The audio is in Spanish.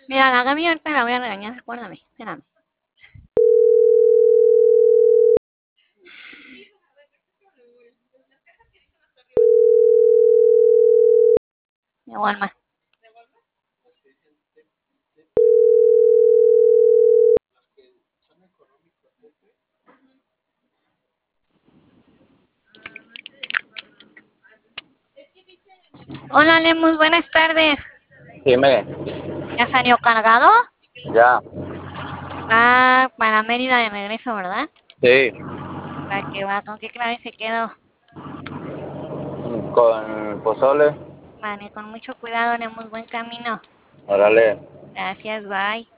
Mira, la Gaby ahorita la voy a regañar, recuérdame, espérame. De Walmart. Hola, Lemus, buenas tardes. Dime, ¿Ya salió cargado? ya, Va para Mérida de regreso, ¿verdad? sí, Para que va, ¿con qué clave se quedó? con pozole, Vale, con mucho cuidado, Lemus, buen camino. órale. Gracias, bye.